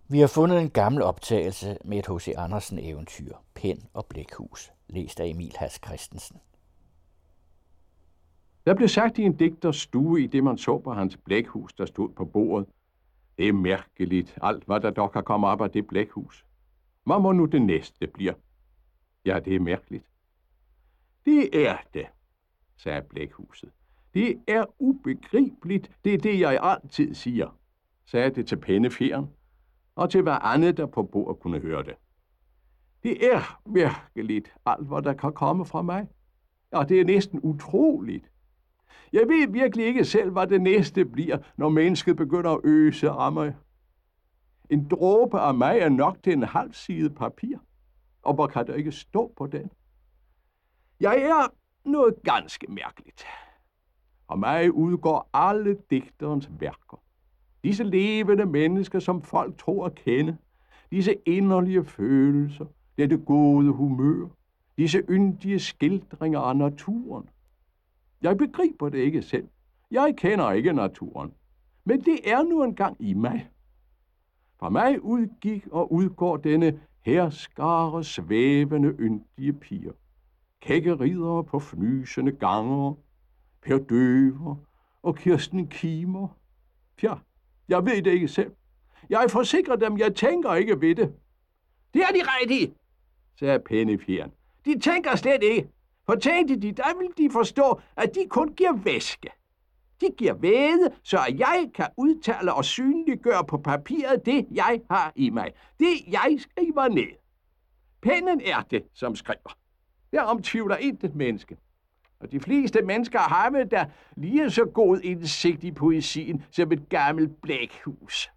Vi har fundet en gammel optagelse med et H.C. Andersen-eventyr, Pen og Blækhus, læst af Emil Hass Christensen. Der blev sagt i en digters stue, i det man så på hans blækhus, der stod på bordet: Det er mærkeligt, alt hvad der dog kan komme op af det blækhus. Hvad må nu det næste bliver? Ja, det er mærkeligt. Det er det, sagde blækhuset. Det er ubegribeligt, det er det, jeg altid siger, sagde det til pennefjeren, og til hver andet, der på bordet kunne høre det. Det er mærkeligt, alt hvad der kan komme fra mig. Ja, det er næsten utroligt. Jeg ved virkelig ikke selv, hvad det næste bliver, når mennesket begynder at øse af mig. En dråbe af mig er nok til en halv side papir, og hvor kan der ikke stå på den? Jeg er noget ganske mærkeligt. Og mig udgår alle digterens værker. Disse levende mennesker, som folk tror at kende. Disse inderlige følelser, dette gode humør. Disse yndige skildringer af naturen. Jeg begriber det ikke selv. Jeg kender ikke naturen. Men det er nu engang i mig. Fra mig udgik og udgår denne herskare svævende yndige piger. Kække riddere på fnysende ganger, Per Døver og Kirsten Kimer. Pja, jeg ved det ikke selv. Jeg forsikrer dem, jeg tænker ikke ved det. Det er de rigtige, sagde pennefjeren. De tænker slet ikke. For tænkte de, der vil de forstå, at de kun giver væske. De giver væde, så jeg kan udtale og synliggøre på papiret det, jeg har i mig. Det, jeg skriver ned. Pennen er det, som skriver. Derom tvivler intet menneske. Og de fleste mennesker har med der lige så god indsigt i poesien som et gammelt blækhus.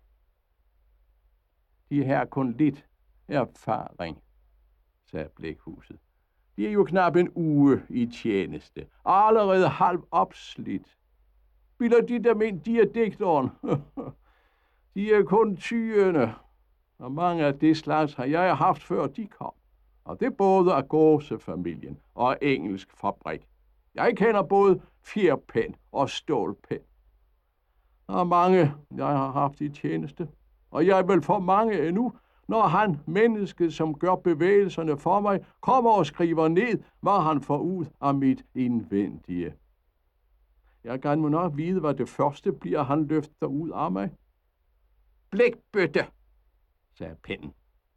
De har kun lidt erfaring, sagde blækhuset. De er jo knap en uge i tjeneste. Allerede halv opslidt. Bilder de dem ind, de er digteren. De er kun tyende. Og mange af det slags har jeg haft før de kom. Og det er både af gåsefamilien og engelsk fabrik. Jeg kender både fjerpen og stålpen. Der er mange, jeg har haft i tjeneste. Og jeg vil få mange endnu, når han, mennesket, som gør bevægelserne for mig, kommer og skriver ned, hvad han får ud af mit indvendige. Jeg kan må nok vide, hvad det første bliver, han løfter ud af mig. Blækbøtte, sagde pennen.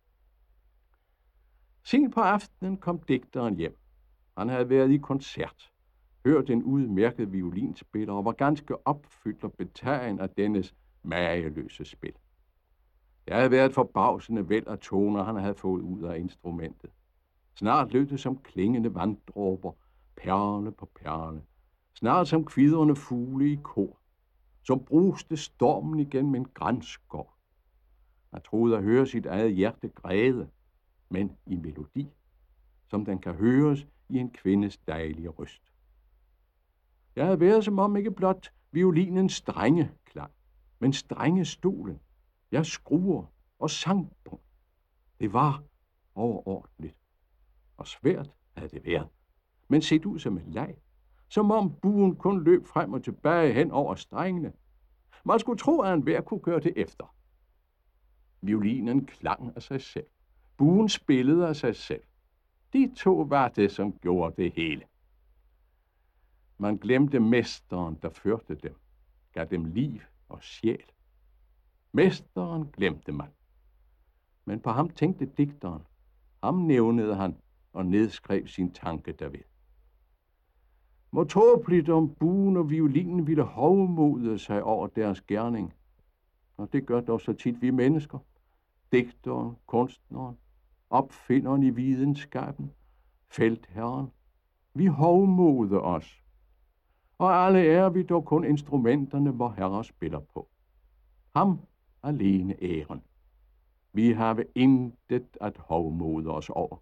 Sent på aftenen kom digteren hjem. Han havde været i koncert, hørt en udmærket violinspiller og var ganske opfyldt og betagen af dennes mageløse spil. Det havde været forbavsende væld af toner, han havde fået ud af instrumentet. Snart lød det som klingende vanddråber, perle på perle. Snart som kvidrende fugle i kor. Som bruste stormen igennem en granskov. Han troede at høre sit eget hjerte græde, men i melodi, som den kan høres i en kvindes dejlige røst. Jeg havde været som om ikke blot violinens strenge klang, men strenge stolen. Jeg skruer og sangbund. Det var overordentligt. Og svært havde det været, men set ud som en leg. Som om buen kun løb frem og tilbage hen over strengene. Man skulle tro, at enhver kunne gøre det efter. Violinen klang af sig selv. Buen spillede af sig selv. De to var det, som gjorde det hele. Man glemte mesteren, der førte dem, gav dem liv og sjæl. Mesteren glemte man. Men på ham tænkte digteren. Ham nævnede han og nedskrev sin tanke derved. Hvor tåbeligt om buen og violinen ville hovmode sig over deres gerning. Og det gør dog så tit vi mennesker. Digteren, kunstneren, opfinderen i videnskaben, feltherren. Vi hovmoder os. Og alle er vi dog kun instrumenterne, hvor herrer spiller på. Ham alene æren. Vi har intet at hovmode os over.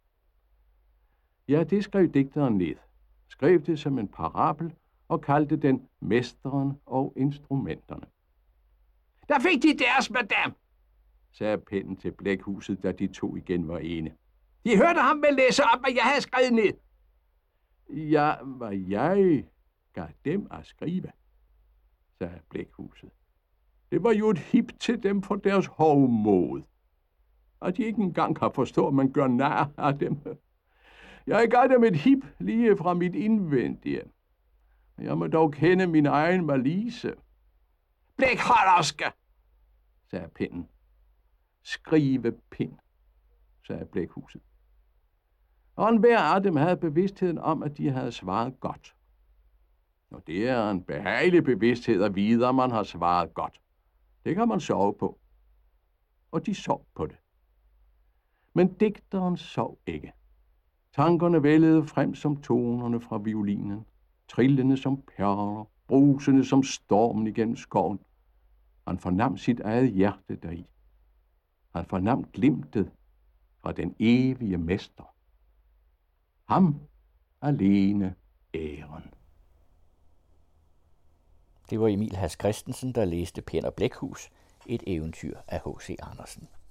Ja, det skrev digteren ned. Skrev det som en parabel og kaldte den mesteren og instrumenterne. Der fik de deres, madame, sagde pennen til blækhuset, da de to igen var ene. De hørte ham vel læse op, hvad jeg havde skrevet ned. Ja, hvad jeg gav dem at skrive, sagde blækhuset. Det var jo et hip til dem for deres hovmod. At de ikke engang kan forstå, at man gør nar af dem. Jeg gav dem et hip lige fra mit indvendige. Jeg må dog kende min egen malice. Blækholderske, sagde pinden. Skrivepind, sagde blækhuset. Og enhver af dem havde bevidstheden om, at de havde svaret godt. Og det er en behagelig bevidsthed at vide, at man har svaret godt. Det kan man sove på. Og de sov på det. Men digteren sov ikke. Tankerne vældede frem som tonerne fra violinen, trillende som perler, brusende som stormen igennem skoven. Han fornam sit eget hjerte deri. Han fornam glimtet fra den evige mester. Ham alene æren. Det var Emil Hass Christensen, der læste Pen og Blækhus, et eventyr af H.C. Andersen.